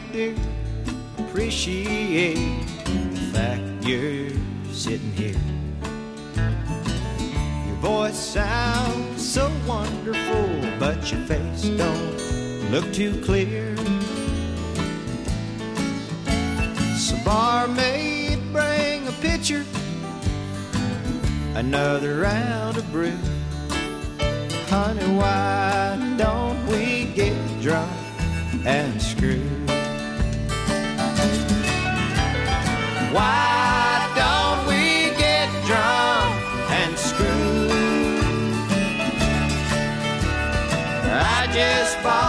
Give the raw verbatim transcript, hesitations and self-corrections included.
dear, appreciate the fact you're sitting here. Your voice sounds so wonderful, but your face don't look too clear. So barmaid, bring a pitcher, another round of brew. Honey, why don't we get drunk and screw? Why don't we get drunk and screw? I just bought